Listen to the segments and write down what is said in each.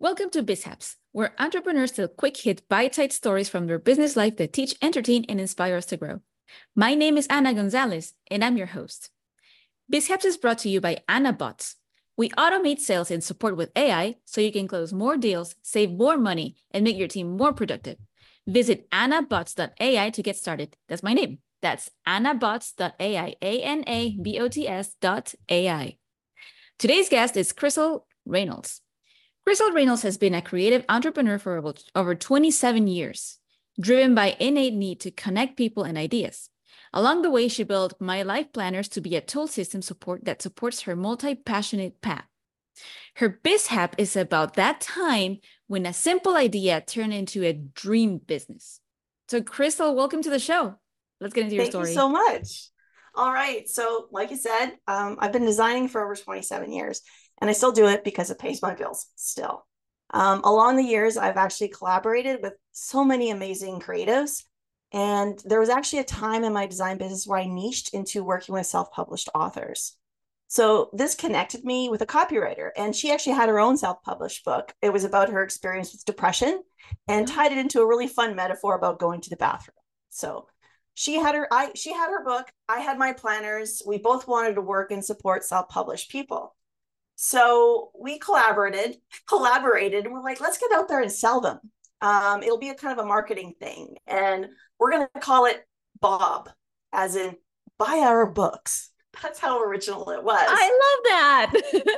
Welcome to BizHaps, where entrepreneurs tell quick-hit, bite-sized stories from their business life that teach, entertain, and inspire us to grow. My name is Ana Gonzalez, and I'm your host. BizHaps is brought to you by AnaBots. We automate sales and support with AI so you can close more deals, save more money, and make your team more productive. Visit anabots.ai to get started. That's my name. That's anabots.ai, anabots.ai. Today's guest is Crystal Reynolds. Crystal Reynolds has been a creative entrepreneur for over 27 years, driven by innate need to connect people and ideas. Along the way, she built My Life Planners to be a tool system support that supports her multi-passionate path. Her BizHap is about that time when a simple idea turned into a dream business. So Crystal, welcome to the show. Let's get into your story. Thank you so much. All right. So like you said, I've been designing for over 27 years, and I still do it because it pays my bills still. Along the years, I've actually collaborated with so many amazing creatives. And there was actually a time in my design business where I niched into working with self-published authors. So this connected me with a copywriter, and she actually had her own self-published book. It was about her experience with depression and tied it into a really fun metaphor about going to the bathroom. So she had her book, I had my planners. We both wanted to work and support self-published people. So we collaborated, and we're like, let's get out there and sell them. It'll be a kind of a marketing thing. And we're going to call it Bob, as in buy our books. That's how original it was. I love that.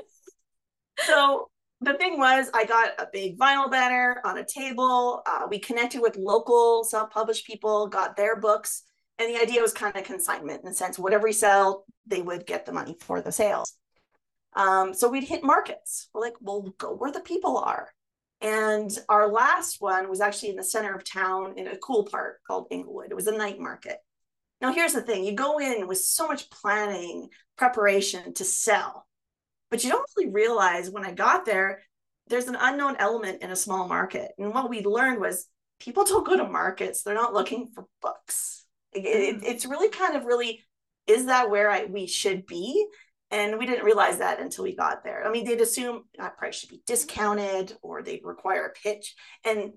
So the thing was, I got a big vinyl banner on a table. We connected with local self-published people, got their books. And the idea was kind of consignment in the sense, whatever we sell, they would get the money for the sales. So we'd hit markets. We're like, well, go where the people are. And our last one was actually in the center of town in a cool park called Inglewood. It was a night market. Now, here's the thing. You go in with so much planning, preparation to sell, but you don't really realize when I got there, there's an unknown element in a small market. And what we learned was people don't go to markets. They're not looking for books. It's really kind of is that where we should be? And we didn't realize that until we got there. I mean, they'd assume that price should be discounted or they'd require a pitch. And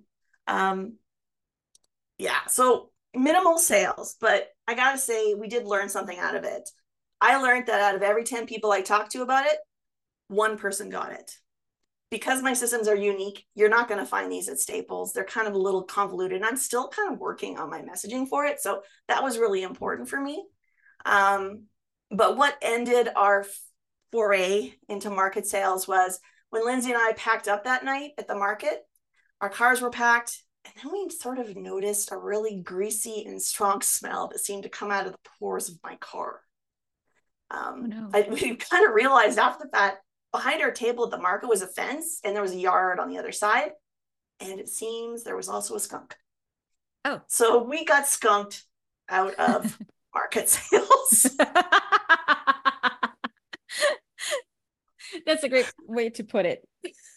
so minimal sales, but I gotta say, we did learn something out of it. I learned that out of every 10 people I talked to about it, one person got it. Because my systems are unique, you're not going to find these at Staples. They're kind of a little convoluted, and I'm still kind of working on my messaging for it. So that was really important for me. But what ended our foray into market sales was when Lindsay and I packed up that night at the market. Our cars were packed, and then we sort of noticed a really greasy and strong smell that seemed to come out of the pores of my car. We kind of realized after the fact, behind our table at the market was a fence, and there was a yard on the other side. And it seems there was also a skunk. Oh. So we got skunked out of market sales. That's a great way to put it.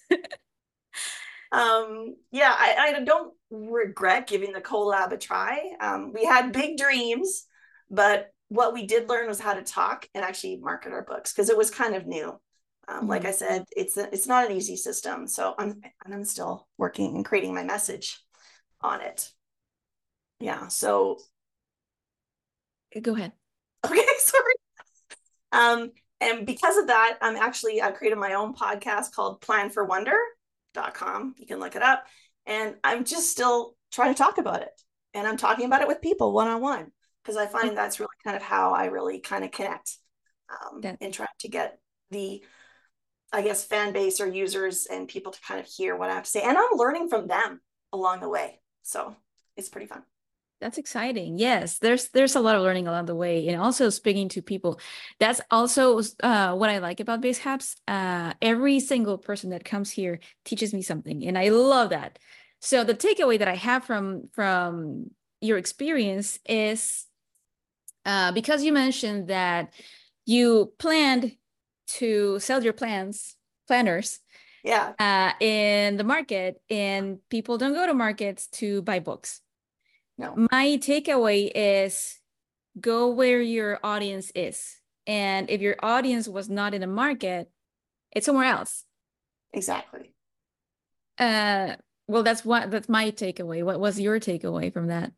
I don't regret giving the collab a try. We had big dreams, but what we did learn was how to talk and actually market our books because it was kind of new. Like I said, it's not an easy system. So I'm still working and creating my message on it. Yeah. So go ahead. Okay, sorry. And because of that, I created my own podcast called planforwonder.com. You can look it up. And I'm just still trying to talk about it. And I'm talking about it with people one-on-one because I find that's really kind of how I really kind of connect and try to get the, I guess, fan base or users and people to kind of hear what I have to say. And I'm learning from them along the way. So it's pretty fun. That's exciting. Yes, there's a lot of learning along the way, and also speaking to people. That's also what I like about BizHaps. Every single person that comes here teaches me something, and I love that. So the takeaway that I have from your experience is because you mentioned that you planned to sell your planners in the market, and people don't go to markets to buy books. No. My takeaway is go where your audience is. And if your audience was not in the market, it's somewhere else. Exactly. Well, that's my takeaway. What was your takeaway from that?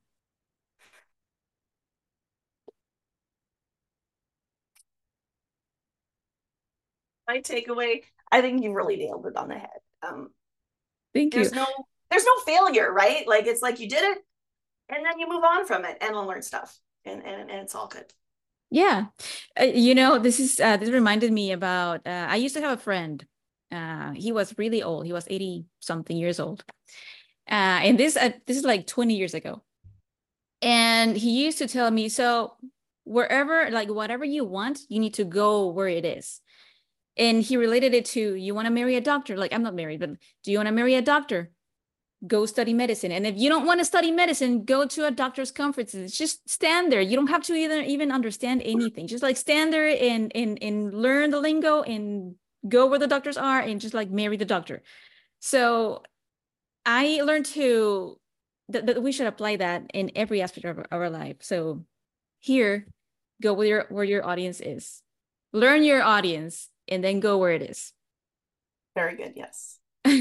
My takeaway, I think you really nailed it on the head. Thank you. There's no failure, right? Like it's like you did it and then you move on from it and learn stuff and it's all good. Yeah. This reminded me about, I used to have a friend. He was really old. He was 80 something years old. And this is like 20 years ago. And he used to tell me, so wherever, like whatever you want, you need to go where it is. And he related it to, you want to marry a doctor? Like, I'm not married, but do you want to marry a doctor? Go study medicine. And if you don't want to study medicine, go to a doctor's conferences. Just stand there. You don't have to even understand anything. Just like stand there and learn the lingo and go where the doctors are and just like marry the doctor. So I learned that we should apply that in every aspect of our life. So here, go where your audience is. Learn your audience and then go where it is. Very good. Yes.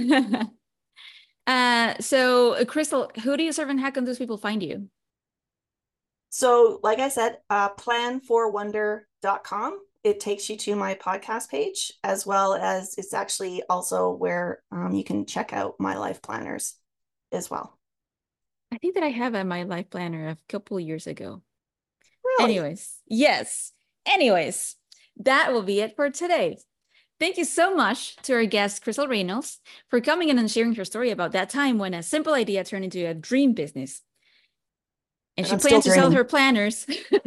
So Crystal, who do you serve and how can those people find you? So, like I said, plan4wonder.com. It takes you to my podcast page, as well as it's actually also where you can check out my life planners as well. I think that I have my life planner a couple of years ago. Really? Yes. Anyways, that will be it for today. Thank you so much to our guest, Crystal Reynolds, for coming in and sharing her story about that time when a simple idea turned into a dream business. And she plans to sell her planners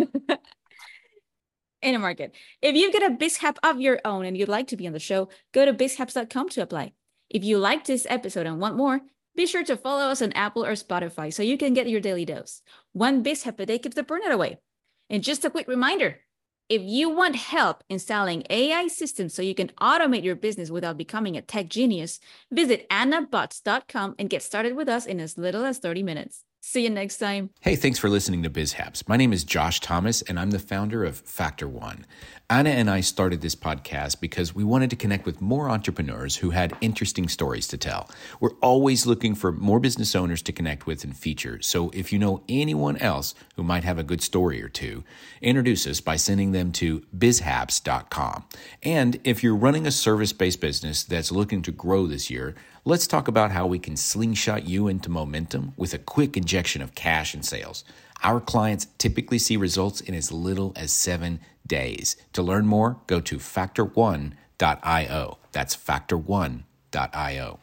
in a market. If you've got a BizHap of your own and you'd like to be on the show, go to bizhaps.com to apply. If you liked this episode and want more, be sure to follow us on Apple or Spotify so you can get your daily dose. One BizHap a day keeps the burnout away. And just a quick reminder, if you want help installing AI systems so you can automate your business without becoming a tech genius, visit annabots.com and get started with us in as little as 30 minutes. See you next time. Hey, thanks for listening to BizHaps. My name is Josh Thomas, and I'm the founder of Factor One. Anna and I started this podcast because we wanted to connect with more entrepreneurs who had interesting stories to tell. We're always looking for more business owners to connect with and feature. So if you know anyone else who might have a good story or two, introduce us by sending them to bizhaps.com. And if you're running a service-based business that's looking to grow this year, let's talk about how we can slingshot you into momentum with a quick injection of cash and sales. Our clients typically see results in as little as 7 days. To learn more, go to factor1.io. That's factor1.io.